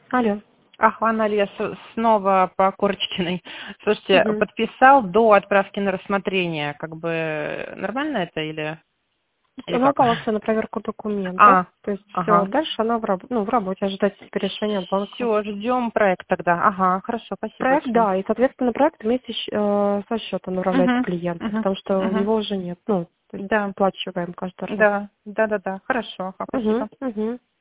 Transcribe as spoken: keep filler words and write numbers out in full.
Алло. Ах, Анна, снова по Корочкиной. Слушайте, Мгм. подписал до отправки на рассмотрение. Как бы нормально это или, или Она как? упала все на проверку документов. А, То есть все, ага. дальше она в, раб- ну, в работе, ожидать теперь решения от банка. Все, ждем проект тогда. Ага, хорошо, спасибо Проект, большое. да, и, соответственно, проект вместе щ- э, со счетом направляется Угу, клиенту, угу, потому что у угу. него уже нет. Ну, то есть Да, оплачиваем каждый раз. да, да, да, да. Хорошо, ага, Угу, спасибо. угу.